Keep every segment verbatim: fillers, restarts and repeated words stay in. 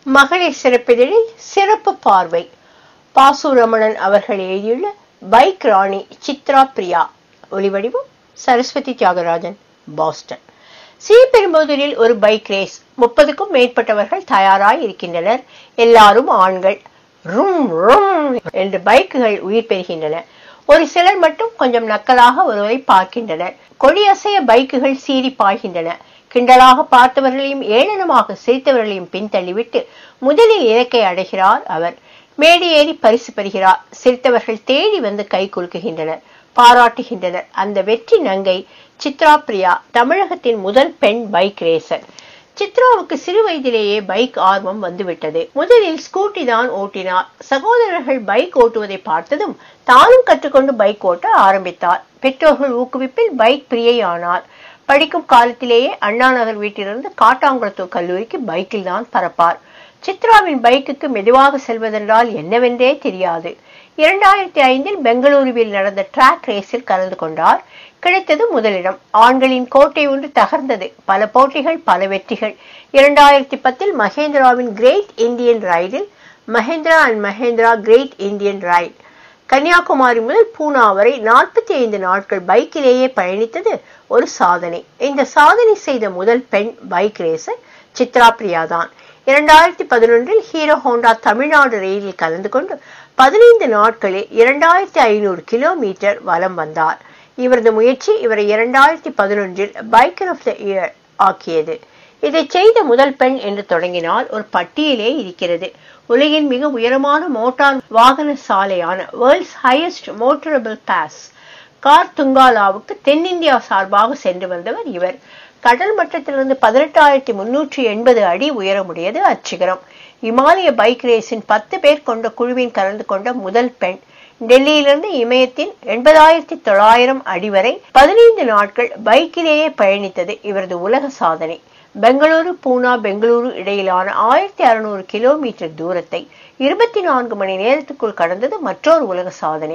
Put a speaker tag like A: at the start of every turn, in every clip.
A: மகளிர் சிறப்பிதழில் சிறப்பு பார்வை. பாசுரமணன் அவர்கள் எழுதியுள்ள பைக் ராணி சித்ரா பிரியா. ஒலிவடிவம் சரஸ்வதி தியாகராஜன், பாஸ்டன். ஸ்ரீபெரும்புதூரில் ஒரு பைக் ரேஸ். முப்பதுக்கும் மேற்பட்டவர்கள் தயாராய் இருக்கின்றனர். எல்லாரும் ஆண்கள். ரும் ரும் என்று பைக்குகள் உயிர் பெறுகின்றன. ஒரு சிலர் மட்டும் கொஞ்சம் நக்கலாக ஒருவரை பார்க்கின்றனர். கொடியசைய பைக்குகள் சீறி பாய்கின்றன. கிண்டலாக பார்த்தவர்களையும் ஏளனமாக சிரித்தவர்களையும் பின்தள்ளிவிட்டு முதலில் இலக்கை அடைகிறார் அவர். மேடி ஏறி பரிசு பெறுகிறார். சிரித்தவர்கள் தேடி வந்து கை குலுக்குகின்றனர், பாராட்டுகின்றனர். அந்த வெற்றி நங்கை சித்ரா பிரியா, தமிழகத்தின் முதல் பெண் பைக் ரேசர். சித்ராவுக்கு சிறு வயதிலேயே பைக் ஆர்வம் வந்துவிட்டது. முதலில் ஸ்கூட்டி தான் ஓட்டினார். சகோதரர்கள் பைக் ஓட்டுவதை பார்த்ததும் தானும் கற்றுக்கொண்டு பைக் ஓட்ட ஆரம்பித்தார். பெற்றோர்கள் ஊக்குவிப்பில் பைக் பிரியை ஆனார். படிக்கும் காலத்திலேயே அண்ணா நகர் வீட்டிலிருந்து காட்டாங்குளத்தூர் கல்லூரிக்கு பைக்கில் தான் பறப்பார். சித்ராவின் பைக்குக்கு மெதுவாக செல்வதென்றால் என்னவென்றே தெரியாது. இரண்டாயிரத்தி ஐந்தில் பெங்களூருவில் நடந்த டிராக் ரேஸில் கலந்து கொண்டார். கிடைத்தது முதலிடம். ஆண்களின் கோட்டை ஒன்று தகர்ந்தது. பல போட்டிகள், பல வெற்றிகள். இரண்டாயிரத்தி பத்தில் மகேந்திராவின் கிரேட் இந்தியன் ரைடில் Mahindra and Mahindra great Indian ride Kanyakumari முதல் பூனா வரை நாற்பத்தி ஐந்து நாட்கள் பைக்கிலேயே பயணித்தது ஒரு சாதனை. இந்த சாதனை செய்த முதல் பெண் பைக் ரேசர் சித்ரா பிரியா தான். இரண்டாயிரத்தி பதினொன்றில் ஹீரோ ஹோண்டா தமிழ்நாடு ரயிலில் கலந்து கொண்டு பதினைந்து நாட்களில் இரண்டாயிரத்தி ஐநூறு கிலோமீட்டர் வலம் வந்தார். இவரது முயற்சி இவரை இரண்டாயிரத்தி பதினொன்றில் பைக்கர் ஆஃப் த இயர் ஆக்கியது. இதை செய்த முதல் பெண் என்று தொடங்கினால் ஒரு பட்டியலே இருக்கிறது. உலகின் மிக உயரமான மோட்டார் வாகன சாலையான வேர்ல்ட்ஸ் ஹையஸ்ட் மோட்டரபிள் பாஸ் கார் துங்காலாவுக்கு தென்னிந்தியா சார்பாக சென்று வந்தவர் இவர். கடல் மட்டத்திலிருந்து பதினெட்டாயிரத்தி முன்னூற்றி எண்பது அடி உயரமுடையது அச்சிகரம். இமாலய பைக் ரேஸின் பத்து பேர் கொண்ட குழுவின் கலந்து கொண்ட முதல் பெண். டெல்லியிலிருந்து இமயத்தின் எண்பதாயிரத்தி தொள்ளாயிரம் அடி வரை பதினைந்து நாட்கள் பைக்கிலேயே பயணித்தது இவரது உலக சாதனை. பெங்களூரு பூனா பெங்களூரு இடையிலான ஆயிரத்தி அறுநூறு கிலோமீட்டர் தூரத்தை இருபத்தி நான்கு மணி நேரத்துக்குள் கடந்தது மற்றொரு உலக சாதனை.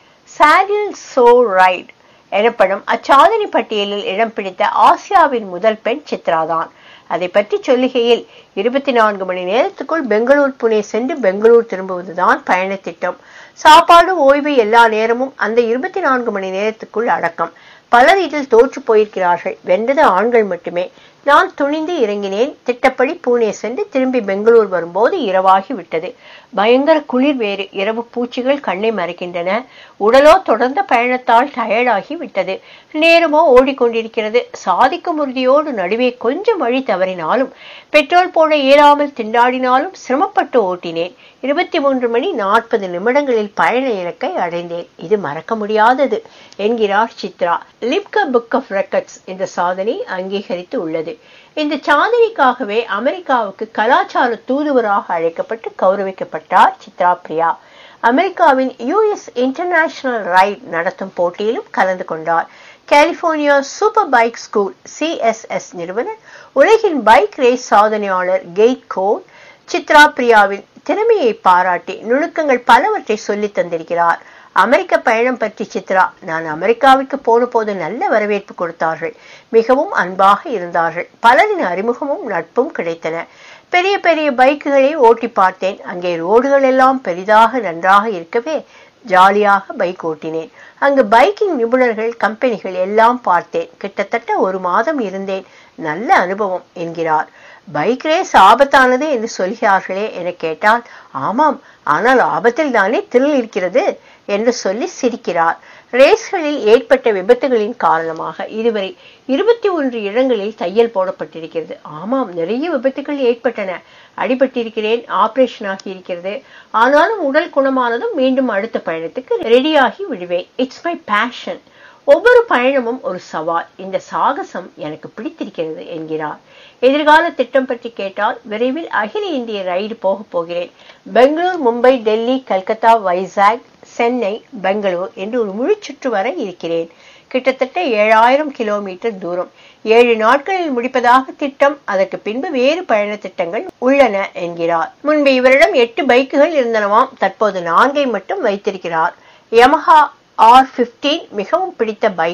A: சாடில் சோ ரைட் எனப்படும் அச்சாதனை பட்டியலில் இடம் பிடித்த ஆசியாவின் முதல் பெண் சித்ராதான். அதை பற்றி சொல்லுகையில், இருபத்தி நான்கு மணி நேரத்துக்குள் பெங்களூர் புனே சென்று பெங்களூர் திரும்புவதுதான் பயண திட்டம். சாப்பாடு, ஓய்வு எல்லா நேரமும் அந்த இருபத்தி நான்கு மணி நேரத்துக்குள் அடக்கம். பலர் இதில் தோற்று போயிருக்கிறார்கள். வென்றது ஆண்கள் மட்டுமே. நான் துணிந்து இறங்கினேன். திட்டப்படி பூனே சென்று திரும்பி பெங்களூர் வரும்போது இரவாகி விட்டது. பயங்கர குளிர் வேறு. இரவு பூச்சிகள் கண்ணை மறைக்கின்றன. உடலோ தொடர்ந்த பயணத்தால் டயர்டாகி விட்டது. நேரமோ ஓடிக்கொண்டிருக்கிறது. சாதிக்கும் உறுதியோடு நடுவே கொஞ்சம் வழி தவறினாலும் பெட்ரோல் போட இயலாமல் திண்டாடினாலும் சிரமப்பட்டு ஓட்டினேன். இருபத்தி மூன்று மணி நாற்பது நிமிடங்களில் பயண இலக்கை அடைந்தேன். இது மறக்க முடியாதது என்கிறார் Chitra. Limca book of records இந்த சாதனை அங்கீகரித்து உள்ளது. இந்த சாதனைக்காகவே அமெரிக்காவுக்கு கலாச்சார தூதுவராக அழைக்கப்பட்டு கௌரவிக்கப்பட்டார் சித்ரா பிரியா. அமெரிக்காவின் யூஎஸ் இன்டர்நேஷனல் ரைட் நடத்தும் போட்டியிலும் கலந்து கொண்டார். California super bike school C S S நிறுவனர், உலகின் பைக் ரேஸ் சாதனையாளர் கெய்ட் கோர் சித்ரா பிரியாவின் திறமையை பாராட்டி நுணுக்கங்கள் பலவற்றை சொல்லி தந்திருக்கிறார். அமெரிக்க பயணம் பற்றி சித்ரா, நான் அமெரிக்காவிற்கு போன போது நல்ல வரவேற்பு கொடுத்தார்கள். மிகவும் அன்பாக இருந்தார்கள். பலரின் அறிமுகமும் நட்பும் கிடைத்தன. பெரிய பெரிய பைக்குகளை ஓட்டி பார்த்தேன். அங்கே ரோடுகள் எல்லாம் பெரிதாக நன்றாக இருக்கவே ஜாலியாக பைக் ஓட்டினேன். அங்கு பைக்கிங் நிபுணர்கள், கம்பெனிகள் எல்லாம் பார்த்தேன். கிட்டத்தட்ட ஒரு மாதம் இருந்தேன். நல்ல அனுபவம் என்கிறார். பைக் ரேஸ் ஆபத்தானது என்று சொல்கிறார்களே என கேட்டால், ஆமாம், ஆனால் ஆபத்தில் தானே திரில் இருக்கிறது என்று சொல்லி சிரிக்கிறார். ரேஸ்களில் ஏற்பட்ட விபத்துகளின் காரணமாக இதுவரை இருபத்தி ஒன்று இடங்களில் தையல் போடப்பட்டிருக்கிறது. ஆமாம், நிறைய விபத்துகள் ஏற்பட்டன. அடிபட்டிருக்கிறேன், ஆபரேஷன் ஆகி இருக்கிறது. ஆனாலும் உடல் குணமானதும் மீண்டும் அடுத்த பயணத்துக்கு ரெடியாகி விடுவேன். It's my passion. ஒவ்வொரு பயணமும் ஒரு சவால். இந்த சாகசம் எனக்கு பிடித்திருக்கிறது என்கிறார். எதிர்கால திட்டம் பற்றி கேட்டால், விரைவில் அகில இந்திய ரைடு போக போகிறேன். பெங்களூர், மும்பை, டெல்லி, கல்கத்தா, வைசாக், சென்னை, பெங்களூர் என்று ஒரு முழு சுற்று வர இருக்கிறேன். கிட்டத்தட்ட ஏழாயிரம் கிலோமீட்டர் தூரம். ஏழு நாட்களில் முடிப்பதாக திட்டம். அதற்கு பின்பு வேறு பயண திட்டங்கள் உள்ளன என்கிறார். முன்பு இவரிடம் எட்டு பைக்குகள் இருந்தனவாம். தற்போது நான்கை மட்டும் வைத்திருக்கிறார். யமஹா ஆர் பதினைந்து மிகவும் பிடித்த பைக்.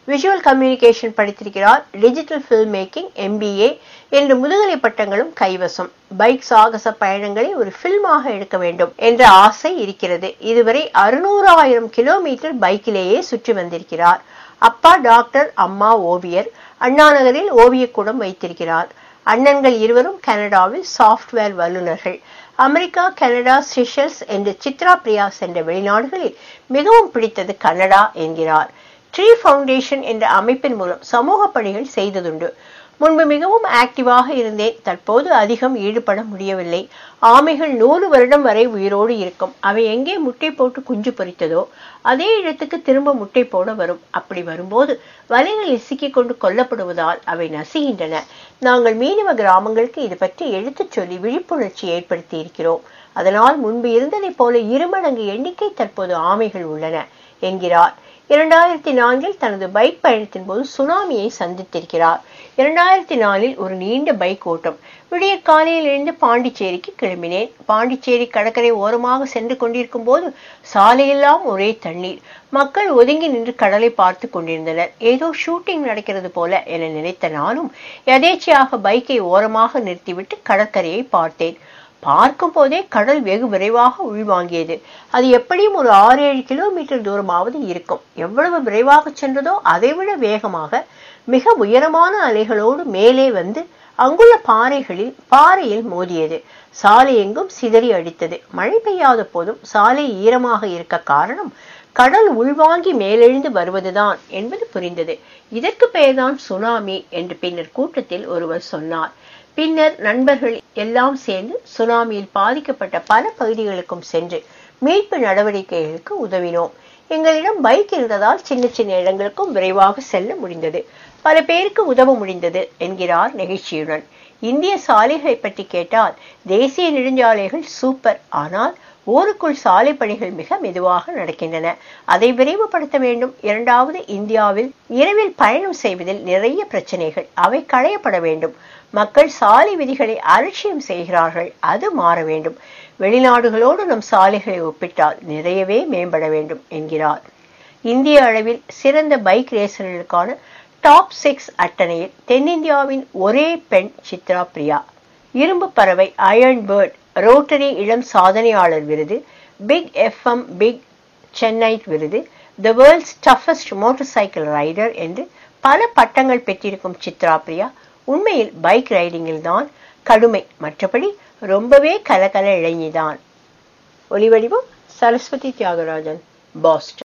A: விஷுவல் கம்யூனிகேஷன் படித்திருக்கிறார். டிஜிட்டல் பிலிம் மேக்கிங், எம்பிஏ என்று முதுகலை பட்டங்களும் கைவசம். பைக் சாகச பயணங்களை ஒரு பிலிமாக எடுக்க வேண்டும் என்ற ஆசை இருக்கிறது. இதுவரை அறுநூறாயிரம் கிலோமீட்டர் பைக்கிலேயே சுற்றி வந்திருக்கிறார். அப்பா டாக்டர், அம்மா ஓவியர். அண்ணா நகரில் ஓவியக்கூடம் வைத்திருக்கிறார். அண்ணன்கள் இருவரும் கனடாவில் சாப்ட்வேர் வல்லுநர்கள். அமெரிக்கா, கனடா, செஷல்ஸ் என்று சித்ரா பிரியா சென்ற வெளிநாடுகளில் மிகவும் பிடித்தது கனடா என்கிறார். ட்ரீ ஃபவுண்டேஷன் என்ற அமைப்பின் மூலம் சமூக பணிகள் செய்ததுண்டு. முன்பு மிகவும் ஆக்டிவாக இருந்தேன். தற்போது அதிகம் ஈடுபட முடியவில்லை. ஆமைகள் நூறு வருடம் வரை உயிரோடு இருக்கும். அவை எங்கே முட்டை போட்டு குஞ்சு பொரித்ததோ அதே இடத்துக்கு திரும்ப முட்டை போட வரும். அப்படி வரும்போது வலைகளில் சிக்கிக் கொண்டு கொல்லப்படுவதால் அவை நசுகின்றன. நாங்கள் மீனவ கிராமங்களுக்கு இது பற்றி எடுத்துச் சொல்லி விழிப்புணர்ச்சி ஏற்படுத்தி இருக்கிறோம். அதனால் முன்பு இருந்ததை போல இருமடங்கு எண்ணிக்கை தற்போது ஆமைகள் உள்ளன என்கிறார். இரண்டாயிரத்தி நான்கில் தனது பைக் பயணத்தின் போது சுனாமியை சந்தித்திருக்கிறார். இரண்டாயிரத்தி நாலில் ஒரு நீண்ட பைக் ஓட்டம். விடிய காலையில் இருந்து பாண்டிச்சேரிக்கு கிளம்பினேன். பாண்டிச்சேரி கடற்கரை ஓரமாக சென்று கொண்டிருக்கும் போது சாலையெல்லாம் ஒரே தண்ணீர். மக்கள் ஒதுங்கி நின்று கடலை பார்த்து கொண்டிருந்தனர். ஏதோ ஷூட்டிங் நடக்கிறது போல என நினைத்த நானும் எதேச்சையாக பைக்கை ஓரமாக நிறுத்திவிட்டு கடற்கரையை பார்த்தேன். பார்க்கும் போதே கடல் வெகு விரைவாக உள்வாங்கியது. அது எப்படியும் ஒரு ஆறு ஏழு கிலோமீட்டர் தூரமாவது இருக்கும். எவ்வளவு விரைவாக சென்றதோ அதைவிட வேகமாக மிக உயரமான அலைகளோடு மேலே வந்து அங்குள்ள பாறைகளில் பாறையில் மோதியது. சாலை எங்கும் சிதறி அடித்தது. மழை பெய்யாத போதும் சாலை ஈரமாக இருக்க காரணம் கடல் உள்வாங்கி மேலெழுந்து வருவதுதான் என்பது புரிந்தது. இதற்கு பெயர்தான் சுனாமி என்று பின்னர் கூட்டத்தில் ஒருவர் சொன்னார். பின்னர் நண்பர்கள் எல்லாம் சேர்ந்து சுனாமியில் பாதிக்கப்பட்ட பல பகுதிகளுக்கும் சென்று மீட்பு நடவடிக்கைகளுக்கு உதவினோம். எங்களிடம் பைக் இருந்ததால் சின்ன சின்ன இடங்களுக்கும் விரைவாக செல்ல முடிந்தது. பல பேருக்கு உதவ முடிந்தது என்கிறார் நெகிழ்ச்சியுடன். இந்திய சாலைகளை பற்றி கேட்டால் தேசிய நெடுஞ்சாலைகள் சூப்பர். ஆனால் ஊருக்குள் சாலை பணிகள் மிக மெதுவாக நடக்கின்றன. அதை விரைவுபடுத்த வேண்டும். இரண்டாவது, இந்தியாவில் இரவில் பயணம் செய்வதில் நிறைய பிரச்சனைகள். அவை களையப்பட வேண்டும். மக்கள் சாலை விதிகளை அலட்சியம் செய்கிறார்கள். அது மாற வேண்டும். வெளிநாடுகளோடு நம் சாலைகளை ஒப்பிட்டால் நிறையவே மேம்பட வேண்டும் என்கிறார். இந்திய அளவில் சிறந்த பைக் ரேசர்களுக்கான டாப் சிக்ஸ் அட்டனையில் தென்னிந்தியாவின் ஒரே பெண் சித்ரா பிரியா. இரும்பு பறவை, அயர்ன் பேர்ட், ரோட்டரி இளம் சாதனையாளர் விருது, பிக் எஃப்எம் பிக் சென்னை விருது, the world's toughest motorcycle rider என்று பல பட்டங்கள் பெற்றிருக்கும் சித்ரா பிரியா உண்மையில் பைக் ரைடிங்கில் தான் கடுமை. மற்றபடி ரொம்பவே கலகல இளைஞிதான். ஒலிவடிவம் சரஸ்வதி தியாகராஜன், பாஸ்டன்.